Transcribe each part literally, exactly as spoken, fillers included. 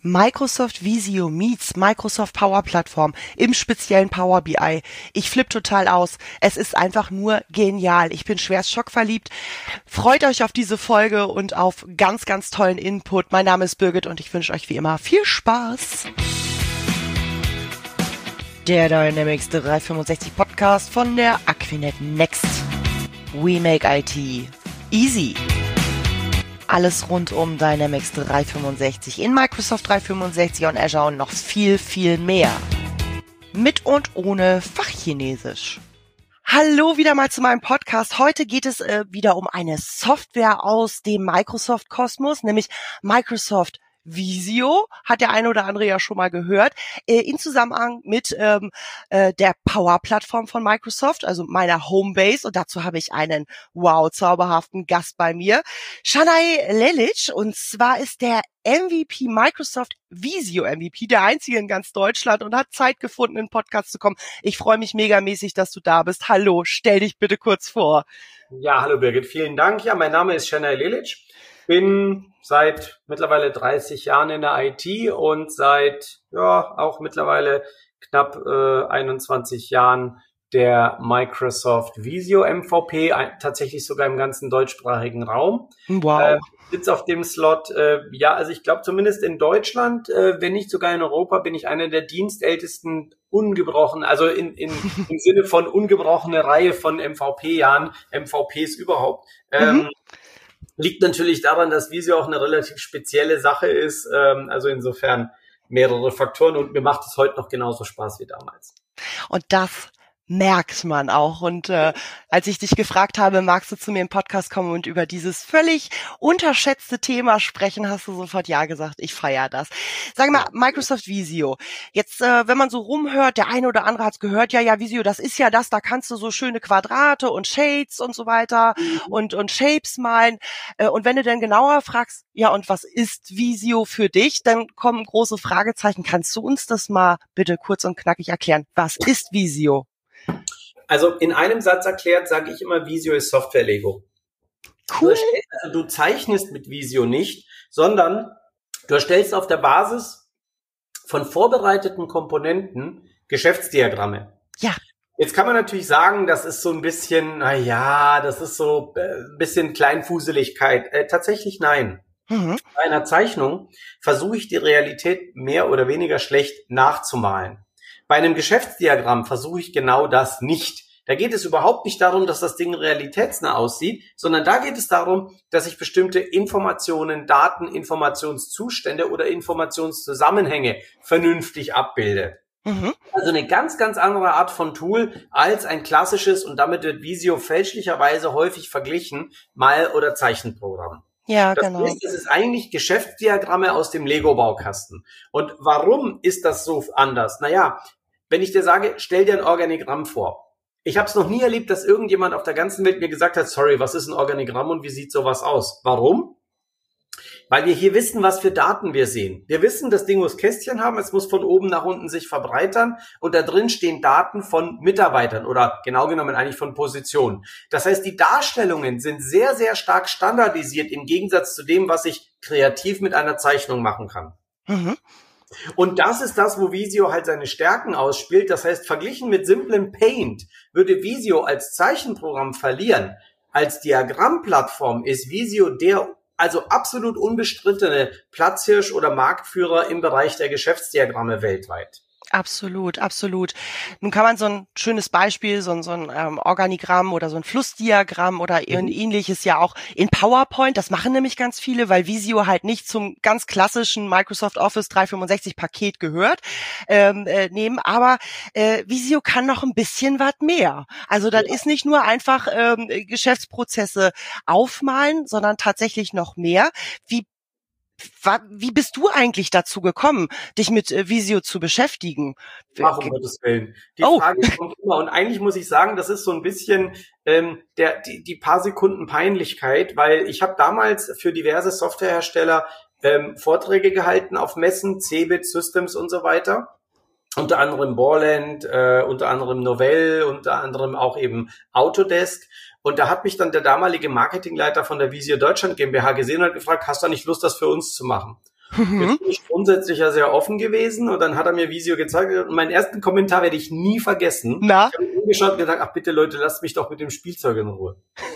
Microsoft Visio meets Microsoft Power Plattform, im speziellen Power B I. Ich flippe total aus. Es ist einfach nur genial. Ich bin schwerst schockverliebt. Freut euch auf diese Folge und auf ganz, ganz tollen Input. Mein Name ist Birgit und ich wünsche euch wie immer viel Spaß. Der Dynamics dreihundertfünfundsechzig Podcast von der Aquinet Next. We make I T easy. Alles rund um Dynamics dreihundertfünfundsechzig in Microsoft dreihundertfünfundsechzig und Azure und noch viel, viel mehr. Mit und ohne Fachchinesisch. Hallo wieder mal zu meinem Podcast. Heute geht es äh, wieder um eine Software aus dem Microsoft-Kosmos, nämlich Microsoft Visio, hat der eine oder andere ja schon mal gehört, äh, in Zusammenhang mit ähm, äh, der Power-Plattform von Microsoft, also meiner Homebase. Und dazu habe ich einen, wow, zauberhaften Gast bei mir, Shanai Lelic. Und zwar ist der M V P Microsoft Visio M V P, der einzige in ganz Deutschland, und hat Zeit gefunden, in den Podcast zu kommen. Ich freue mich megamäßig, dass du da bist. Hallo, stell dich bitte kurz vor. Ja, hallo Birgit, vielen Dank. Ja, mein Name ist Shanai Lelic. Bin seit mittlerweile dreißig Jahren in der I T und seit ja auch mittlerweile knapp äh, einundzwanzig Jahren der Microsoft Visio M V P, ein, tatsächlich sogar im ganzen deutschsprachigen Raum. Wow. Äh, sitze auf dem Slot, äh, ja, also ich glaube zumindest in Deutschland, äh, wenn nicht sogar in Europa, bin ich einer der dienstältesten ungebrochen, also in, in im Sinne von ungebrochene Reihe von M V P-Jahren, M V Ps überhaupt. Ähm, Mhm. Liegt natürlich daran, dass Visio auch eine relativ spezielle Sache ist. Ähm, also insofern mehrere Faktoren. Und mir macht es heute noch genauso Spaß wie damals. Und das merkt man auch. Und äh, als ich dich gefragt habe, magst du zu mir im Podcast kommen und über dieses völlig unterschätzte Thema sprechen, hast du sofort ja gesagt. Ich feiere das. Sag mal, Microsoft Visio. Jetzt, äh, wenn man so rumhört, der eine oder andere hat es gehört, ja, ja, Visio, das ist ja das, da kannst du so schöne Quadrate und Shades und so weiter und und Shapes malen. Äh, und wenn du dann genauer fragst, ja, und was ist Visio für dich, dann kommen große Fragezeichen. Kannst du uns das mal bitte kurz und knackig erklären? Was ist Visio? Also in einem Satz erklärt, sage ich immer, Visio ist Software-Lego. Cool. Also du zeichnest mit Visio nicht, sondern du erstellst auf der Basis von vorbereiteten Komponenten Geschäftsdiagramme. Ja. Jetzt kann man natürlich sagen, das ist so ein bisschen, na ja, das ist so ein bisschen Kleinfuseligkeit. Äh, tatsächlich nein. Mhm. Bei einer Zeichnung versuche ich die Realität mehr oder weniger schlecht nachzumalen. Bei einem Geschäftsdiagramm versuche ich genau das nicht. Da geht es überhaupt nicht darum, dass das Ding realitätsnah aussieht, sondern da geht es darum, dass ich bestimmte Informationen, Daten, Informationszustände oder Informationszusammenhänge vernünftig abbilde. Mhm. Also eine ganz, ganz andere Art von Tool als ein klassisches, und damit wird Visio fälschlicherweise häufig verglichen, Mal- oder Zeichenprogramm. Ja, Das genau. heißt, es ist eigentlich Geschäftsdiagramme aus dem Lego-Baukasten. Und warum ist das so anders? Naja, wenn ich dir sage, stell dir ein Organigramm vor. Ich habe es noch nie erlebt, dass irgendjemand auf der ganzen Welt mir gesagt hat, sorry, was ist ein Organigramm und wie sieht sowas aus? Warum? Weil wir hier wissen, was für Daten wir sehen. Wir wissen, das Ding muss Kästchen haben, es muss von oben nach unten sich verbreitern und da drin stehen Daten von Mitarbeitern oder genau genommen eigentlich von Positionen. Das heißt, die Darstellungen sind sehr, sehr stark standardisiert im Gegensatz zu dem, was ich kreativ mit einer Zeichnung machen kann. Mhm. Und das ist das, wo Visio halt seine Stärken ausspielt. Das heißt, verglichen mit simplem Paint würde Visio als Zeichenprogramm verlieren. Als Diagrammplattform ist Visio der also absolut unbestrittene Platzhirsch oder Marktführer im Bereich der Geschäftsdiagramme weltweit. Absolut, absolut. Nun kann man so ein schönes Beispiel, so ein, so ein ähm, Organigramm oder so ein Flussdiagramm oder ein Mhm. ähnliches ja auch in PowerPoint, das machen nämlich ganz viele, weil Visio halt nicht zum ganz klassischen Microsoft Office dreihundertfünfundsechzig Paket gehört, ähm, äh, nehmen, aber äh, Visio kann noch ein bisschen was mehr. Also das Ja. ist nicht nur einfach ähm, Geschäftsprozesse aufmalen, sondern tatsächlich noch mehr. Wie Wa- Wie bist du eigentlich dazu gekommen, dich mit äh, Visio zu beschäftigen? Ach, um Gottes Willen. Die Oh. Frage kommt immer. Und eigentlich muss ich sagen, das ist so ein bisschen ähm, der die, die paar Sekunden Peinlichkeit, weil ich habe damals für diverse Softwarehersteller ähm, Vorträge gehalten auf Messen, Cebit, Systems und so weiter. Unter anderem Borland, äh, unter anderem Novell, unter anderem auch eben Autodesk. Und da hat mich dann der damalige Marketingleiter von der Visio Deutschland GmbH gesehen und hat gefragt, hast du nicht Lust, das für uns zu machen? Mhm. Jetzt bin ich grundsätzlich ja sehr offen gewesen und dann hat er mir Visio gezeigt und meinen ersten Kommentar werde ich nie vergessen. Na? Ich habe ihn angeschaut und gesagt, ach bitte Leute, lasst mich doch mit dem Spielzeug in Ruhe.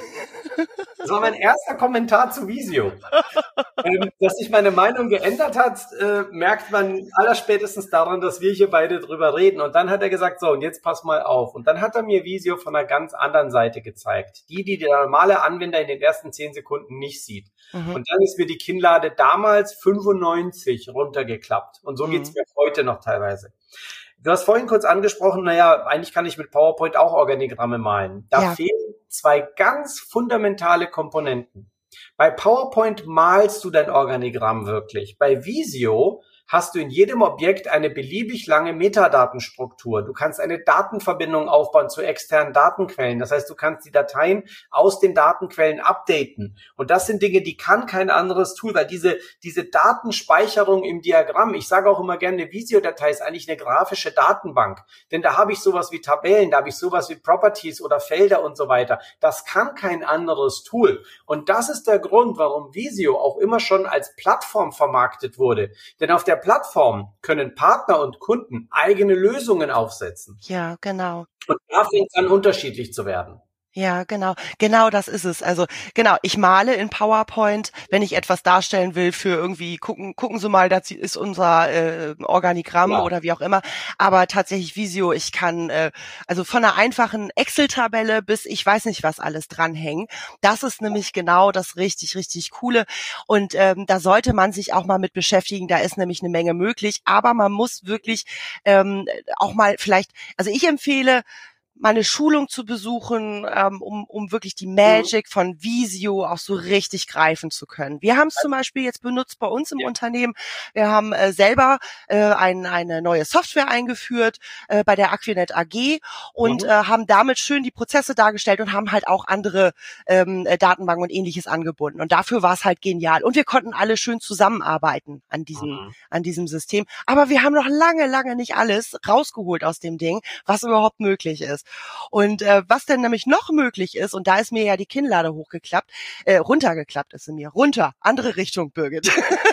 Das war mein erster Kommentar zu Visio. ähm, dass sich meine Meinung geändert hat, äh, merkt man allerspätestens daran, dass wir hier beide drüber reden. Und dann hat er gesagt, so, und jetzt pass mal auf. Und dann hat er mir Visio von einer ganz anderen Seite gezeigt. Die, die der normale Anwender in den ersten zehn Sekunden nicht sieht. Mhm. Und dann ist mir die Kinnlade damals fünfundneunzig runtergeklappt. Und so mhm. geht's mir heute noch teilweise. Du hast vorhin kurz angesprochen, naja, eigentlich kann ich mit PowerPoint auch Organigramme malen. Da ja. fehlen zwei ganz fundamentale Komponenten. Bei PowerPoint malst du dein Organigramm wirklich. Bei Visio hast du in jedem Objekt eine beliebig lange Metadatenstruktur. Du kannst eine Datenverbindung aufbauen zu externen Datenquellen. Das heißt, du kannst die Dateien aus den Datenquellen updaten. Und das sind Dinge, die kann kein anderes Tool, weil diese, diese Datenspeicherung im Diagramm, ich sage auch immer gerne, eine Visio-Datei ist eigentlich eine grafische Datenbank. Denn da habe ich sowas wie Tabellen, da habe ich sowas wie Properties oder Felder und so weiter. Das kann kein anderes Tool. Und das ist der Grund, warum Visio auch immer schon als Plattform vermarktet wurde. Denn auf der Plattform können Partner und Kunden eigene Lösungen aufsetzen. Ja, genau. Und da fängt es an, unterschiedlich zu werden. Ja, genau. Genau das ist es. Also genau, ich male in PowerPoint, wenn ich etwas darstellen will für irgendwie, gucken gucken Sie mal, das ist unser äh, Organigramm ja. oder wie auch immer. Aber tatsächlich Visio, ich kann äh, also von einer einfachen Excel-Tabelle bis ich weiß nicht was alles dranhängen. Das ist nämlich genau das richtig, richtig Coole. Und ähm, da sollte man sich auch mal mit beschäftigen. Da ist nämlich eine Menge möglich. Aber man muss wirklich ähm, auch mal vielleicht, also ich empfehle, mal eine Schulung zu besuchen, ähm, um, um wirklich die Magic von Visio auch so richtig greifen zu können. Wir haben es zum Beispiel jetzt benutzt bei uns im ja. Unternehmen. Wir haben äh, selber äh, ein, eine neue Software eingeführt äh, bei der Aquinet A G und mhm. äh, haben damit schön die Prozesse dargestellt und haben halt auch andere ähm, Datenbanken und Ähnliches angebunden. Und dafür war es halt genial. Und wir konnten alle schön zusammenarbeiten an diesem, mhm. an diesem System. Aber wir haben noch lange, lange nicht alles rausgeholt aus dem Ding, was überhaupt möglich ist. Und äh, was denn nämlich noch möglich ist, und da ist mir ja die Kinnlade hochgeklappt, äh, runtergeklappt ist sie mir, runter, andere Richtung, Birgit.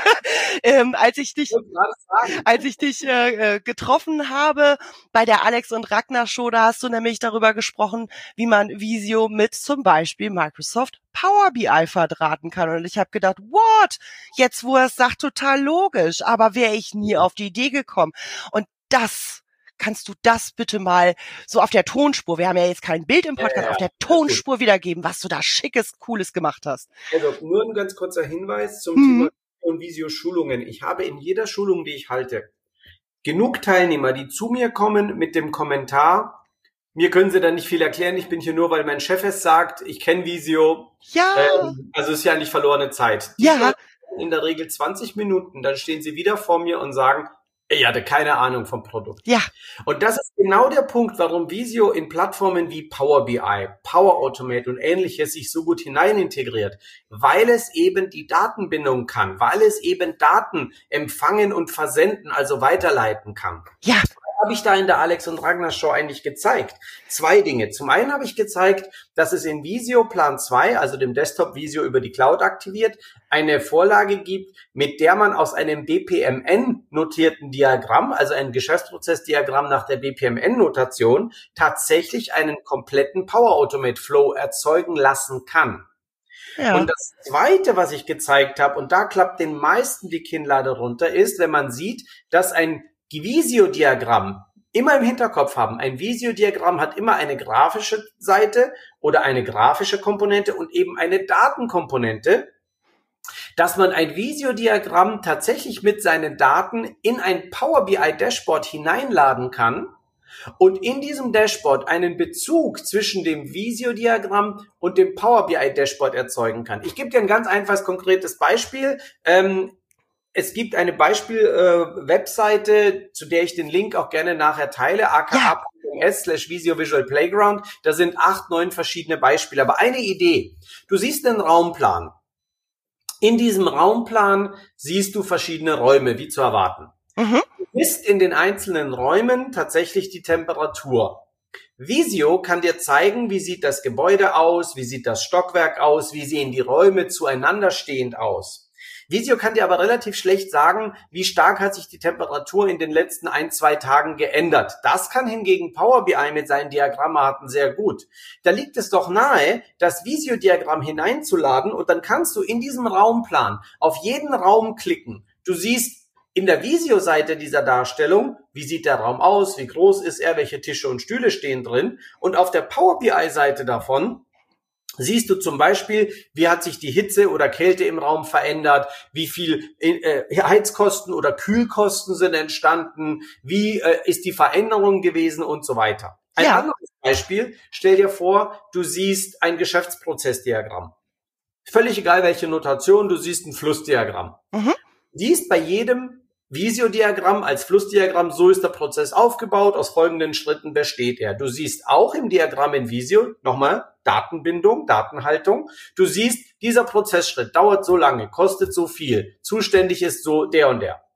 ähm, als ich dich, als ich dich äh, getroffen habe bei der Alex und Ragnar Show, da hast du nämlich darüber gesprochen, wie man Visio mit zum Beispiel Microsoft Power B I verdrahten kann. Und ich habe gedacht, what? Jetzt, wo er es sagt, total logisch, aber wäre ich nie auf die Idee gekommen. Und das kannst du das bitte mal so auf der Tonspur, wir haben ja jetzt kein Bild im Podcast, ja, ja, auf der Tonspur wiedergeben, was du da Schickes, Cooles gemacht hast. Also nur ein ganz kurzer Hinweis zum hm. Thema und Visio-Schulungen. Ich habe in jeder Schulung, die ich halte, genug Teilnehmer, die zu mir kommen mit dem Kommentar, mir können sie dann nicht viel erklären, ich bin hier nur, weil mein Chef es sagt, ich kenne Visio. Ja. Ähm, also ist ja nicht verlorene Zeit. Die ja. In der Regel zwanzig Minuten, dann stehen sie wieder vor mir und sagen, ich hatte keine Ahnung vom Produkt. Ja. Und das ist genau der Punkt, warum Visio in Plattformen wie Power B I, Power Automate und ähnliches sich so gut hinein integriert, weil es eben die Datenbindung kann, weil es eben Daten empfangen und versenden, also weiterleiten kann. Ja. Was habe ich da in der Alex und Ragnar Show eigentlich gezeigt? Zwei Dinge. Zum einen habe ich gezeigt, dass es in Visio Plan zwei, also dem Desktop Visio über die Cloud aktiviert, eine Vorlage gibt, mit der man aus einem B P M N-notierten Diagramm, also ein Geschäftsprozessdiagramm nach der B P M N-Notation, tatsächlich einen kompletten Power Automate Flow erzeugen lassen kann. Ja. Und das Zweite, was ich gezeigt habe, und da klappt den meisten die Kinnlade runter, ist, wenn man sieht, dass ein Visio-Diagramm immer im Hinterkopf haben. Ein Visio-Diagramm hat immer eine grafische Seite oder eine grafische Komponente und eben eine Datenkomponente, dass man ein Visio-Diagramm tatsächlich mit seinen Daten in ein Power B I Dashboard hineinladen kann und in diesem Dashboard einen Bezug zwischen dem Visio-Diagramm und dem Power B I Dashboard erzeugen kann. Ich gebe dir ein ganz einfaches, konkretes Beispiel. Ähm, Es gibt eine Beispiel-Webseite, äh, zu der ich den Link auch gerne nachher teile, aka.s slash Visio Visual Playground. Da sind acht, neun verschiedene Beispiele. Aber eine Idee. Du siehst einen Raumplan. In diesem Raumplan siehst du verschiedene Räume, wie zu erwarten. Mhm. Du misst in den einzelnen Räumen tatsächlich die Temperatur. Visio kann dir zeigen, wie sieht das Gebäude aus, wie sieht das Stockwerk aus, wie sehen die Räume zueinander stehend aus. Visio kann dir aber relativ schlecht sagen, wie stark hat sich die Temperatur in den letzten ein, zwei Tagen geändert. Das kann hingegen Power B I mit seinen Diagrammarten sehr gut. Da liegt es doch nahe, das Visio-Diagramm hineinzuladen und dann kannst du in diesem Raumplan auf jeden Raum klicken. Du siehst in der Visio-Seite dieser Darstellung, wie sieht der Raum aus, wie groß ist er, welche Tische und Stühle stehen drin, und auf der Power B I-Seite davon siehst du zum Beispiel, wie hat sich die Hitze oder Kälte im Raum verändert, wie viel äh, Heizkosten oder Kühlkosten sind entstanden, wie äh, ist die Veränderung gewesen und so weiter. Ein ja. anderes Beispiel, stell dir vor, du siehst ein Geschäftsprozessdiagramm. Völlig egal, welche Notation, du siehst ein Flussdiagramm. Mhm. Siehst bei jedem Visio-Diagramm als Flussdiagramm, so ist der Prozess aufgebaut, aus folgenden Schritten besteht er. Du siehst auch im Diagramm in Visio, nochmal, Datenbindung, Datenhaltung. Du siehst, dieser Prozessschritt dauert so lange, kostet so viel, zuständig ist so der und der.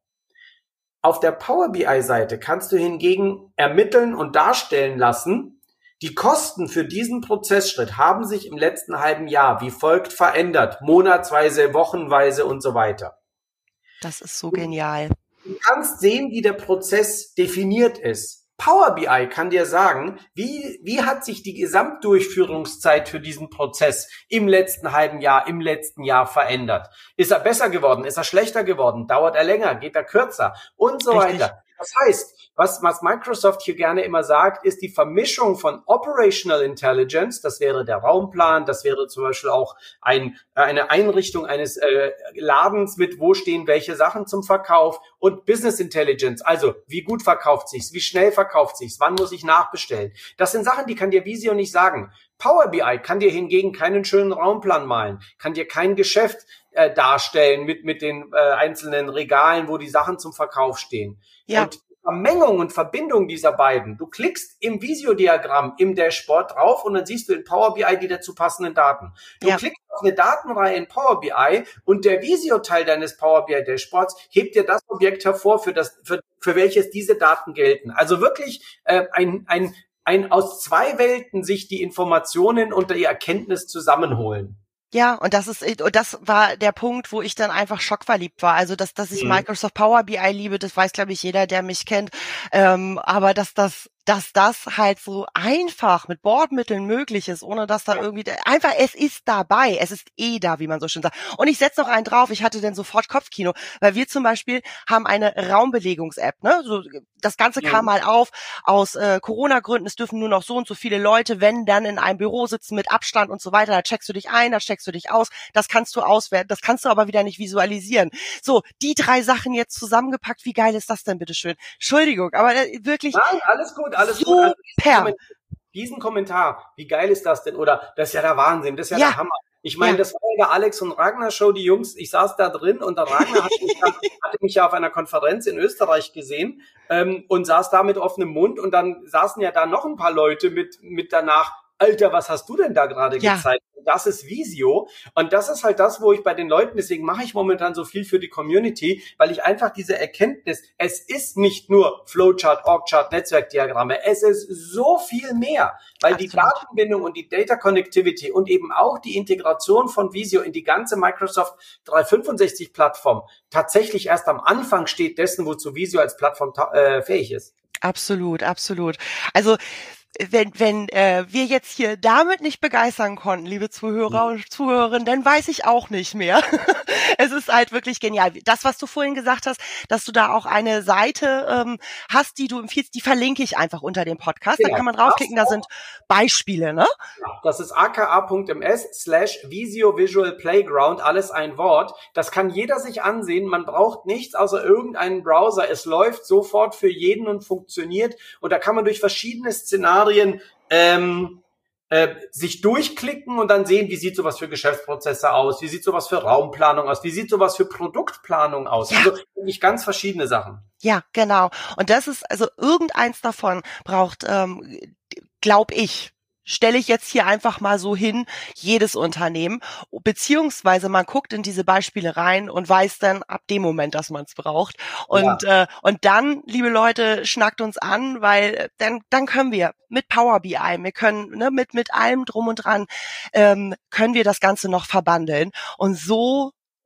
Auf der Power B I-Seite kannst du hingegen ermitteln und darstellen lassen, die Kosten für diesen Prozessschritt haben sich im letzten halben Jahr wie folgt verändert, monatsweise, wochenweise und so weiter. Das ist so genial. Du kannst sehen, wie der Prozess definiert ist. Power B I kann dir sagen, wie, wie hat sich die Gesamtdurchführungszeit für diesen Prozess im letzten halben Jahr, im letzten Jahr verändert. Ist er besser geworden? Ist er schlechter geworden? Dauert er länger? Geht er kürzer? Und so Richtig. weiter. Das heißt, was, was Microsoft hier gerne immer sagt, ist die Vermischung von Operational Intelligence, das wäre der Raumplan, das wäre zum Beispiel auch ein, eine Einrichtung eines äh, Ladens mit, wo stehen welche Sachen zum Verkauf, und Business Intelligence, also wie gut verkauft sich's, wie schnell verkauft sich's, wann muss ich nachbestellen. Das sind Sachen, die kann dir Visio nicht sagen. Power B I kann dir hingegen keinen schönen Raumplan malen, kann dir kein Geschäft äh, darstellen mit, mit den äh, einzelnen Regalen, wo die Sachen zum Verkauf stehen. Ja. Und Vermengung und Verbindung dieser beiden. Du klickst im Visio-Diagramm im Dashboard drauf und dann siehst du in Power B I die dazu passenden Daten. Du ja. klickst auf eine Datenreihe in Power B I und der Visio-Teil deines Power B I-Dashboards hebt dir das Objekt hervor, für das, für, für welches diese Daten gelten. Also wirklich äh, ein, ein, ein aus zwei Welten sich die Informationen und die Erkenntnis zusammenholen. Ja, und das ist, und das war der Punkt, wo ich dann einfach schockverliebt war. Also, dass, dass ich mhm. Microsoft Power B I liebe, das weiß, glaube ich, jeder, der mich kennt. Ähm, aber dass das, dass das halt so einfach mit Bordmitteln möglich ist, ohne dass da irgendwie, einfach, es ist dabei, es ist eh da, wie man so schön sagt. Und ich setze noch einen drauf, ich hatte dann sofort Kopfkino, weil wir zum Beispiel haben eine Raumbelegungs-App, ne, so, das Ganze ja. kam mal auf, aus äh, Corona-Gründen, es dürfen nur noch so und so viele Leute, wenn dann in einem Büro sitzen mit Abstand und so weiter, da checkst du dich ein, da checkst du dich aus, das kannst du auswerten, das kannst du aber wieder nicht visualisieren. So, die drei Sachen jetzt zusammengepackt, wie geil ist das denn, bitteschön? Entschuldigung, aber äh, wirklich. Nein, alles gut. Alles Super. Gut. Also diesen Kommentar, wie geil ist das denn? Oder das ist ja der Wahnsinn, das ist ja, ja. der Hammer. Ich meine, ja. das war in der Alex und Ragnar Show, die Jungs, ich saß da drin und der Ragnar hatte mich, hatte mich ja auf einer Konferenz in Österreich gesehen ähm, und saß da mit offenem Mund und dann saßen ja da noch ein paar Leute mit, mit danach, Alter, was hast du denn da gerade ja. gezeigt? Das ist Visio. Und das ist halt das, wo ich bei den Leuten, deswegen mache ich momentan so viel für die Community, weil ich einfach diese Erkenntnis, es ist nicht nur Flowchart, Orgchart, Netzwerkdiagramme, es ist so viel mehr, weil Absolut. Die Datenbindung und die Data Connectivity und eben auch die Integration von Visio in die ganze Microsoft dreihundertfünfundsechzig Plattform tatsächlich erst am Anfang steht dessen, wozu Visio als Plattform äh, fähig ist. Absolut, absolut. Also wenn wenn äh, wir jetzt hier damit nicht begeistern konnten, liebe Zuhörer und Zuhörerinnen, dann weiß ich auch nicht mehr. Es ist halt wirklich genial. Das, was du vorhin gesagt hast, dass du da auch eine Seite ähm, hast, die du empfiehlst, die verlinke ich einfach unter dem Podcast. Genau. Da kann man draufklicken, da sind Beispiele, ne? Das ist aka.ms slash Visio Visual Playground, alles ein Wort. Das kann jeder sich ansehen. Man braucht nichts außer irgendeinen Browser. Es läuft sofort für jeden und funktioniert. Und da kann man durch verschiedene Szenarien ähm, äh, sich durchklicken und dann sehen, wie sieht sowas für Geschäftsprozesse aus, wie sieht sowas für Raumplanung aus, wie sieht sowas für Produktplanung aus. Ja. Also wirklich ganz verschiedene Sachen. Ja, genau. Und das ist, also irgendeins davon braucht, ähm, glaube ich, stelle ich jetzt hier einfach mal so hin, jedes Unternehmen, beziehungsweise man guckt in diese Beispiele rein und weiß dann ab dem Moment, dass man es braucht. Und ja. äh, und dann, liebe Leute, schnackt uns an, weil dann dann können wir mit Power B I, wir können ne, mit mit allem drum und dran, ähm, können wir das Ganze noch verbandeln. Und so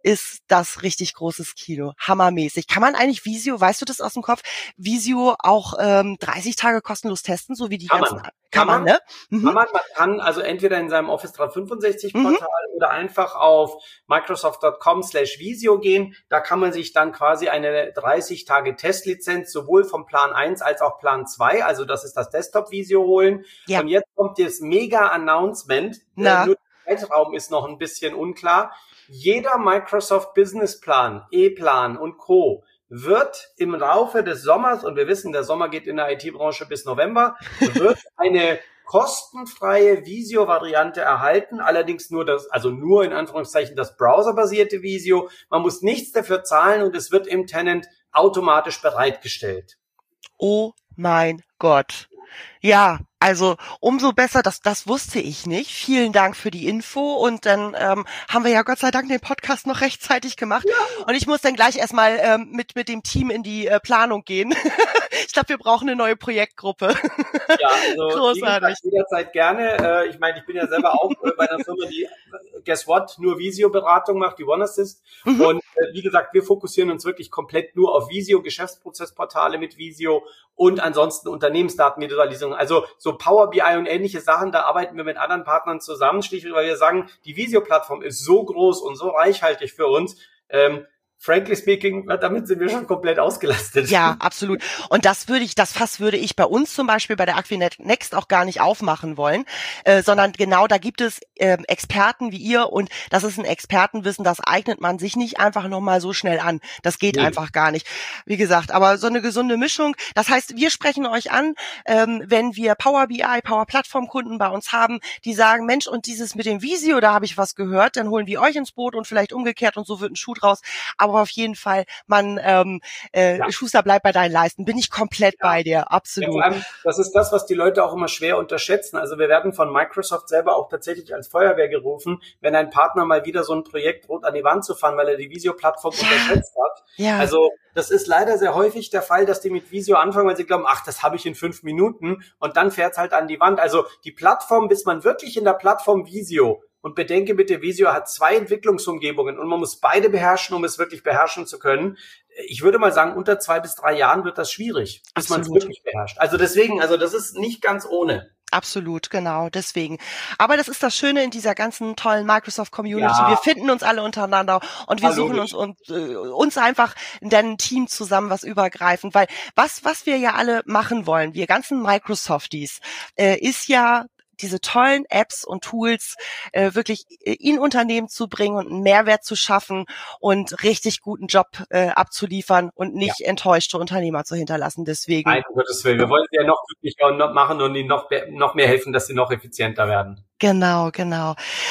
ist das richtig großes Kino. Hammermäßig. Kann man eigentlich Visio, weißt du das aus dem Kopf, Visio auch ähm, dreißig Tage kostenlos testen, so wie die kann ganzen... Man. Kann, kann man, ne? Mhm. Kann man, man kann also entweder in seinem Office dreihundertfünfundsechzig Portal mhm. oder einfach auf Microsoft Punkt com slash Visio gehen. Da kann man sich dann quasi eine dreißig Tage Testlizenz sowohl vom Plan eins als auch Plan zwei, also das ist das Desktop-Visio holen. Ja. Und jetzt kommt das Mega-Announcement. Äh, nur der Zeitraum ist noch ein bisschen unklar. Jeder Microsoft Business Plan, E-Plan und Co. wird im Laufe des Sommers, und wir wissen, der Sommer geht in der I T-Branche bis November, wird eine kostenfreie Visio-Variante erhalten, allerdings nur das, also nur in Anführungszeichen das browserbasierte Visio. Man muss nichts dafür zahlen und es wird im Tenant automatisch bereitgestellt. Oh mein Gott. Ja, also umso besser, das das wusste ich nicht. Vielen Dank für die Info und dann ähm, haben wir ja Gott sei Dank den Podcast noch rechtzeitig gemacht ja. und ich muss dann gleich erstmal ähm, mit mit dem Team in die äh, Planung gehen. Ich glaube, wir brauchen eine neue Projektgruppe. Ja, also großartig. Jederzeit gerne. Äh, ich meine, ich bin ja selber auch äh, bei einer Firma, die, äh, guess what, nur Visio-Beratung macht, die OneAssist. Mhm. Und äh, wie gesagt, wir fokussieren uns wirklich komplett nur auf Visio, Geschäftsprozessportale mit Visio und ansonsten Unternehmensdatenvisualisierung. Also so Power B I und ähnliche Sachen, da arbeiten wir mit anderen Partnern zusammen, schlichtweg, weil wir sagen, die Visio-Plattform ist so groß und so reichhaltig für uns, ähm, frankly speaking, damit sind wir schon komplett ausgelastet. Ja, absolut. Und das würde ich, das Fass würde ich bei uns zum Beispiel bei der Aquinet Next auch gar nicht aufmachen wollen, äh, sondern genau da gibt es äh, Experten wie ihr und das ist ein Expertenwissen, das eignet man sich nicht einfach nochmal so schnell an. Das geht nee. einfach gar nicht. Wie gesagt, aber so eine gesunde Mischung. Das heißt, wir sprechen euch an, ähm, wenn wir Power B I, Power Plattform Kunden bei uns haben, die sagen, Mensch, und dieses mit dem Visio, da habe ich was gehört, dann holen wir euch ins Boot und vielleicht umgekehrt und so wird ein Schuh draus. Aber auf jeden Fall, man ähm, äh, ja. Schuster bleibt bei deinen Leisten. Bin ich komplett ja. bei dir, absolut. Ja, vor allem, das ist das, was die Leute auch immer schwer unterschätzen. Also wir werden von Microsoft selber auch tatsächlich als Feuerwehr gerufen, wenn ein Partner mal wieder so ein Projekt droht, an die Wand zu fahren, weil er die Visio-Plattform ja. unterschätzt hat. Ja. Also das ist leider sehr häufig der Fall, dass die mit Visio anfangen, weil sie glauben, ach, das habe ich in fünf Minuten und dann fährt's halt an die Wand. Also die Plattform, bis man wirklich in der Plattform Visio und bedenke bitte, Visio hat zwei Entwicklungsumgebungen und man muss beide beherrschen, um es wirklich beherrschen zu können. Ich würde mal sagen, unter zwei bis drei Jahren wird das schwierig, bis man es wirklich beherrscht. Also deswegen, also das ist nicht ganz ohne. Absolut, genau, deswegen. Aber das ist das Schöne in dieser ganzen tollen Microsoft-Community. Ja. Wir finden uns alle untereinander und wir Hallo. suchen uns und, äh, uns einfach in ein Team zusammen, was übergreifend, weil was was wir ja alle machen wollen, wir ganzen Microsofties, äh, ist ja diese tollen Apps und Tools äh, wirklich in Unternehmen zu bringen und einen Mehrwert zu schaffen und richtig guten Job äh, abzuliefern und nicht ja. enttäuschte Unternehmer zu hinterlassen. Deswegen. Nein, um Gottes Willen. Wir wollen sie ja noch glücklicher und noch machen und ihnen noch, noch mehr helfen, dass sie noch effizienter werden. Genau, genau.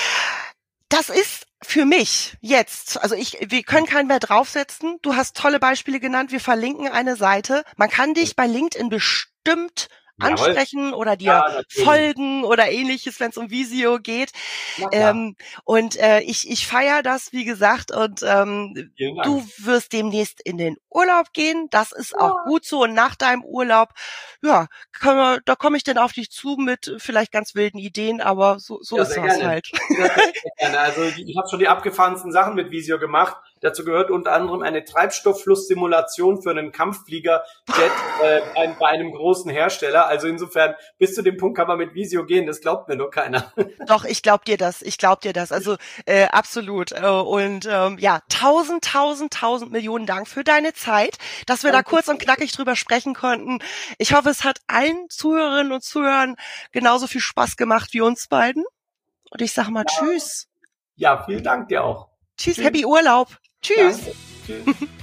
Das ist für mich jetzt, also ich, wir können keinen mehr draufsetzen. Du hast tolle Beispiele genannt. Wir verlinken eine Seite. Man kann dich bei LinkedIn bestimmt ansprechen oder dir ja, folgen oder ähnliches, wenn es um Visio geht. Ähm, und äh, ich ich feiere das, wie gesagt, und ähm, du wirst demnächst in den Urlaub gehen. Das ist ja. auch gut so. Und nach deinem Urlaub, ja, können wir, da komme ich dann auf dich zu mit vielleicht ganz wilden Ideen, aber so, so ja, ist das gerne. halt. Sehr, sehr gerne. Also ich habe schon die abgefahrensten Sachen mit Visio gemacht. Dazu gehört unter anderem eine Treibstoffflusssimulation für einen Kampffliegerjet äh, ein, bei einem großen Hersteller. Also insofern, bis zu dem Punkt kann man mit Visio gehen, das glaubt mir nur keiner. Doch, ich glaub dir das, ich glaub dir das, also äh, absolut. Und ähm, ja, tausend, tausend, tausend Millionen Dank für deine Zeit, dass wir Danke. da kurz und knackig drüber sprechen konnten. Ich hoffe, es hat allen Zuhörerinnen und Zuhörern genauso viel Spaß gemacht wie uns beiden. Und ich sag mal ja. Tschüss. Ja, vielen Dank dir auch. Tschüss, Tschüss. Happy Urlaub. Tschüss. Danke. Tschüss.